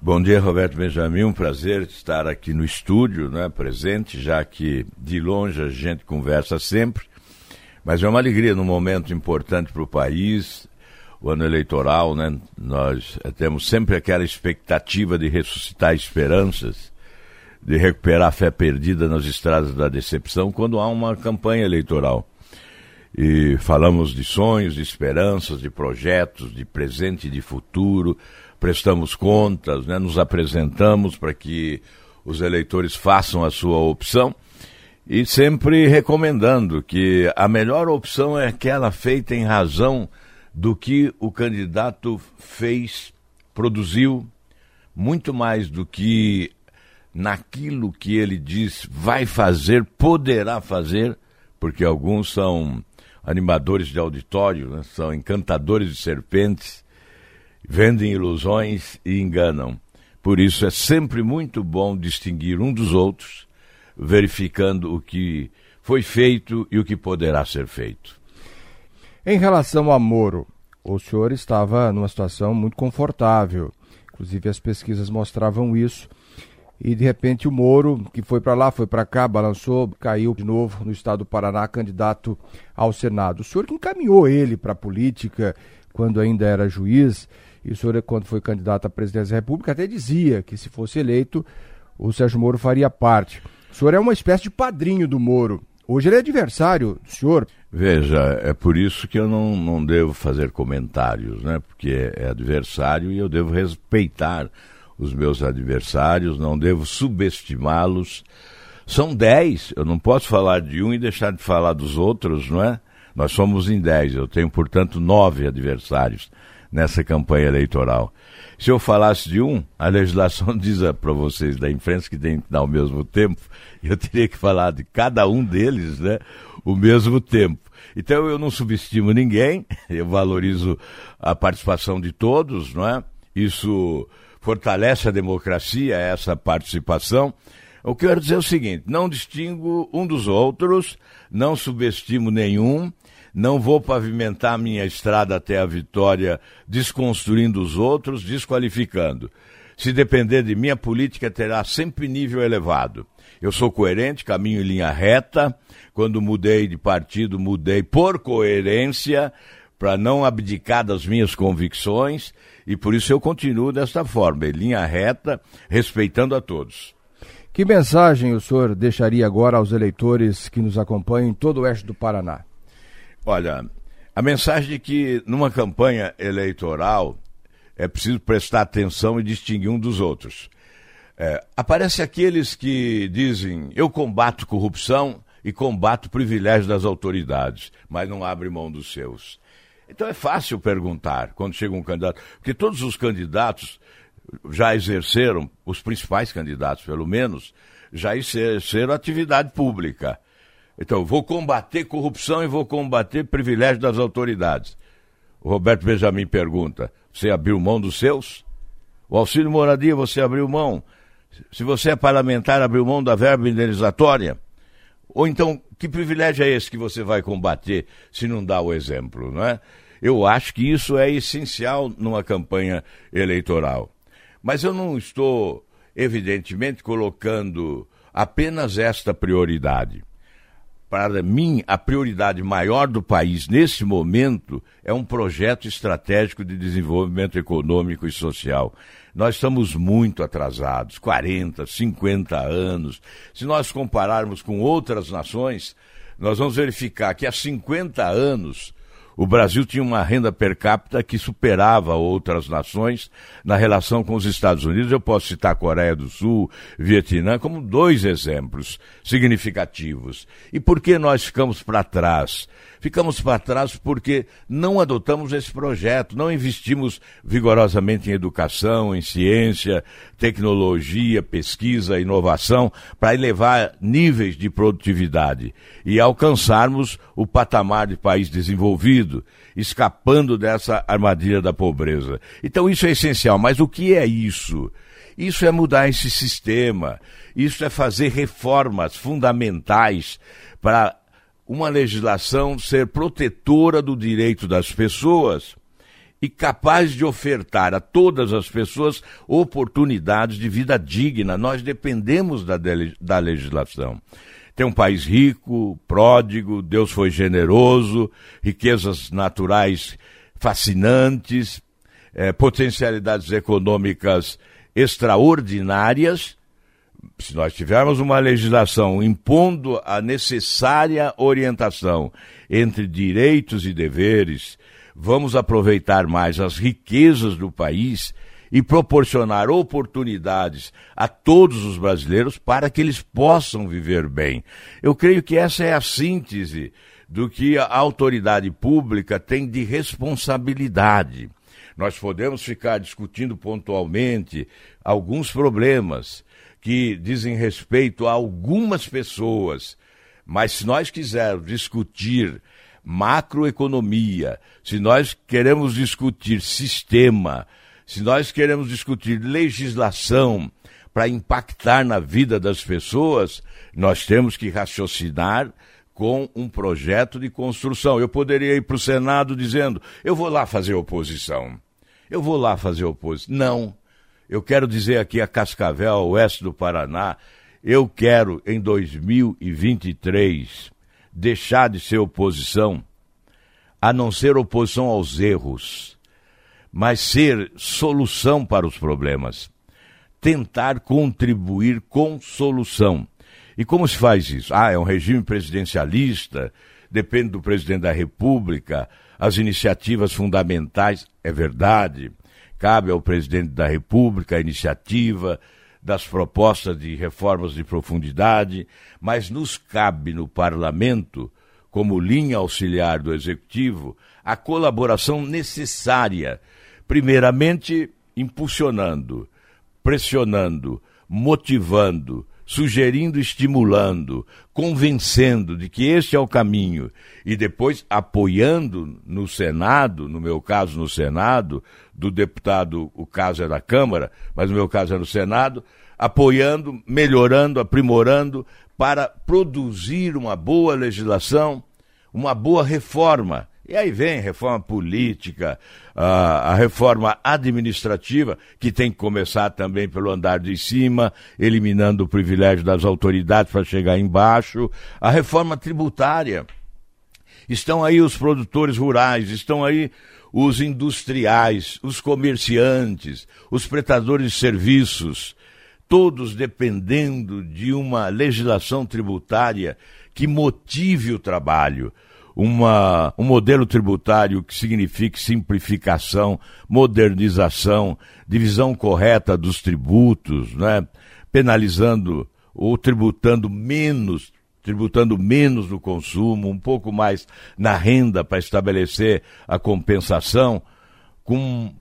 Bom dia, Roberto Benjamin, um prazer estar aqui no estúdio, né, presente, já que de longe a gente conversa sempre, mas é uma alegria num momento importante para o país, o ano eleitoral, né, nós temos sempre aquela expectativa de ressuscitar esperanças, de recuperar a fé perdida nas estradas da decepção quando há uma campanha eleitoral. E falamos de sonhos, de esperanças, de projetos, de presente e de futuro, prestamos contas, né, nos apresentamos para que os eleitores façam a sua opção e sempre recomendando que a melhor opção é aquela feita em razão do que o candidato fez, produziu, muito mais do que naquilo que ele diz vai fazer, poderá fazer, porque alguns são animadores de auditório, né? São encantadores de serpentes, vendem ilusões e enganam. Por isso é sempre muito bom distinguir um dos outros, verificando o que foi feito e o que poderá ser feito. Em relação a Moro, o senhor estava numa situação muito confortável, inclusive as pesquisas mostravam isso, e de repente o Moro, que foi para lá, foi para cá, balançou, caiu de novo no estado do Paraná, candidato ao Senado. O senhor que encaminhou ele para a política quando ainda era juiz, e o senhor, quando foi candidato à presidência da República, até dizia que se fosse eleito, o Sérgio Moro faria parte. O senhor é uma espécie de padrinho do Moro. Hoje ele é adversário do senhor. Veja, é por isso que eu não devo fazer comentários, né? Porque é adversário e eu devo respeitar os meus adversários, não devo subestimá-los. São 10, eu não posso falar de um e deixar de falar dos outros, não é? Nós somos em 10, eu tenho, portanto, 9 adversários nessa campanha eleitoral. Se eu falasse de um, a legislação diz para vocês da imprensa que tem que dar ao mesmo tempo, e eu teria que falar de cada um deles, né, o mesmo tempo. Então eu não subestimo ninguém, eu valorizo a participação de todos, não é? Isso fortalece a democracia, essa participação. O que eu quero dizer é o seguinte, não distingo um dos outros, não subestimo nenhum, não vou pavimentar minha estrada até a vitória desconstruindo os outros, desqualificando. Se depender de mim, a política terá sempre nível elevado. Eu sou coerente, caminho em linha reta. Quando mudei de partido, mudei por coerência, para não abdicar das minhas convicções, e por isso eu continuo desta forma, em linha reta, respeitando a todos. Que mensagem o senhor deixaria agora aos eleitores que nos acompanham em todo o oeste do Paraná? Olha, a mensagem de que numa campanha eleitoral é preciso prestar atenção e distinguir um dos outros. Aparece aqueles que dizem, eu combato corrupção e combato privilégio das autoridades, mas não abre mão dos seus. Então é fácil perguntar quando chega um candidato, porque todos os candidatos já exerceram, os principais candidatos pelo menos, já exerceram atividade pública. Então, vou combater corrupção e vou combater privilégio das autoridades. O Roberto Benjamin pergunta, você abriu mão dos seus? O auxílio moradia, você abriu mão? Se você é parlamentar, abriu mão da verba indenizatória? Ou então, que privilégio é esse que você vai combater se não dá o exemplo, não é? Eu acho que isso é essencial numa campanha eleitoral. Mas eu não estou, evidentemente, colocando apenas esta prioridade. Para mim, a prioridade maior do país nesse momento é um projeto estratégico de desenvolvimento econômico e social. Nós estamos muito atrasados, 40, 50 anos. Se nós compararmos com outras nações, nós vamos verificar que há 50 anos o Brasil tinha uma renda per capita que superava outras nações na relação com os Estados Unidos. Eu posso citar a Coreia do Sul, Vietnã, como 2 exemplos significativos. E por que nós ficamos para trás? Ficamos para trás porque não adotamos esse projeto, não investimos vigorosamente em educação, em ciência, tecnologia, pesquisa, inovação, para elevar níveis de produtividade e alcançarmos o patamar de país desenvolvido, escapando dessa armadilha da pobreza. Então isso é essencial, mas o que é isso? Isso é mudar esse sistema, isso é fazer reformas fundamentais para uma legislação ser protetora do direito das pessoas e capaz de ofertar a todas as pessoas oportunidades de vida digna. Nós dependemos da legislação. Tem um país rico, pródigo, Deus foi generoso, riquezas naturais fascinantes, potencialidades econômicas extraordinárias. Se nós tivermos uma legislação impondo a necessária orientação entre direitos e deveres, vamos aproveitar mais as riquezas do país e proporcionar oportunidades a todos os brasileiros para que eles possam viver bem. Eu creio que essa é a síntese do que a autoridade pública tem de responsabilidade. Nós podemos ficar discutindo pontualmente alguns problemas que dizem respeito a algumas pessoas, mas se nós quisermos discutir macroeconomia, se nós queremos discutir sistema, se nós queremos discutir legislação para impactar na vida das pessoas, nós temos que raciocinar com um projeto de construção. Eu poderia ir para o Senado dizendo, eu vou lá fazer oposição. Não. Eu quero dizer aqui a Cascavel, oeste do Paraná, eu quero em 2023 deixar de ser oposição, a não ser oposição aos erros, mas ser solução para os problemas. Tentar contribuir com solução. E como se faz isso? É um regime presidencialista, depende do presidente da República, as iniciativas fundamentais, é verdade, cabe ao presidente da República a iniciativa das propostas de reformas de profundidade, mas nos cabe no Parlamento, como linha auxiliar do Executivo, a colaboração necessária, primeiramente impulsionando, pressionando, motivando, sugerindo, estimulando, convencendo de que este é o caminho e depois apoiando no Senado, no meu caso no Senado, do deputado, o caso é da Câmara, mas no meu caso é no Senado, apoiando, melhorando, aprimorando para produzir uma boa legislação, uma boa reforma. E aí vem reforma política, a reforma administrativa, que tem que começar também pelo andar de cima, eliminando o privilégio das autoridades para chegar embaixo. A reforma tributária. Estão aí os produtores rurais, estão aí os industriais, os comerciantes, os prestadores de serviços, todos dependendo de uma legislação tributária que motive o trabalho. Um modelo tributário que signifique simplificação, modernização, divisão correta dos tributos, né? Penalizando ou tributando menos no consumo, um pouco mais na renda para estabelecer a compensação, com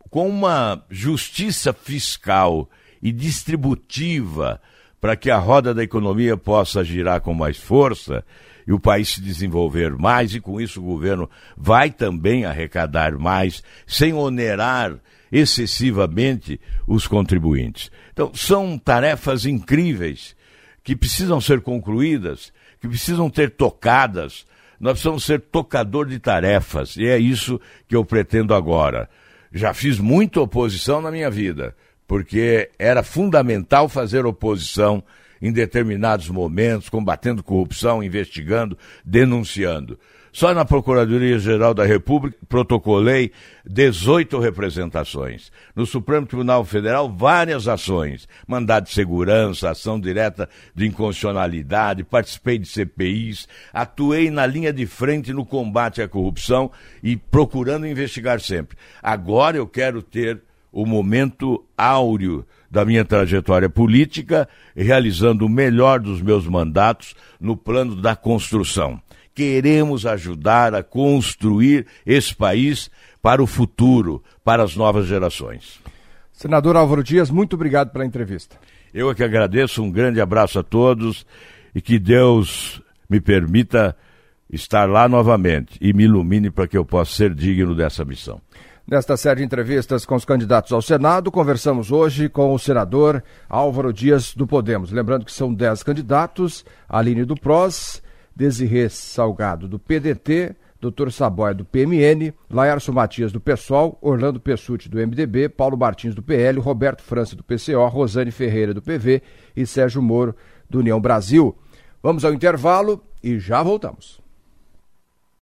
uma justiça fiscal e distributiva para que a roda da economia possa girar com mais força e o país se desenvolver mais, e com isso o governo vai também arrecadar mais, sem onerar excessivamente os contribuintes. Então, são tarefas incríveis que precisam ser concluídas, que precisam ser tocadas. Nós precisamos ser tocador de tarefas, e é isso que eu pretendo agora. Já fiz muita oposição na minha vida, porque era fundamental fazer oposição em determinados momentos, combatendo corrupção, investigando, denunciando. Só na Procuradoria-Geral da República protocolei 18 representações. No Supremo Tribunal Federal, várias ações. Mandado de segurança, ação direta de inconstitucionalidade, participei de CPIs, atuei na linha de frente no combate à corrupção e procurando investigar sempre. Agora eu quero ter o momento áureo da minha trajetória política, realizando o melhor dos meus mandatos no plano da construção. Queremos ajudar a construir esse país para o futuro, para as novas gerações. Senador Álvaro Dias, muito obrigado pela entrevista. Eu é que agradeço, um grande abraço a todos e que Deus me permita estar lá novamente e me ilumine para que eu possa ser digno dessa missão. Nesta série de entrevistas com os candidatos ao Senado, conversamos hoje com o senador Álvaro Dias do Podemos. Lembrando que são 10 candidatos: Aline do PROS, Desirê Salgado do PDT, Dr. Saboia do PMN, Laércio Matias do PSOL, Orlando Pessutti do MDB, Paulo Martins do PL, Roberto França do PCO, Rosane Ferreira do PV e Sérgio Moro do União Brasil. Vamos ao intervalo e já voltamos.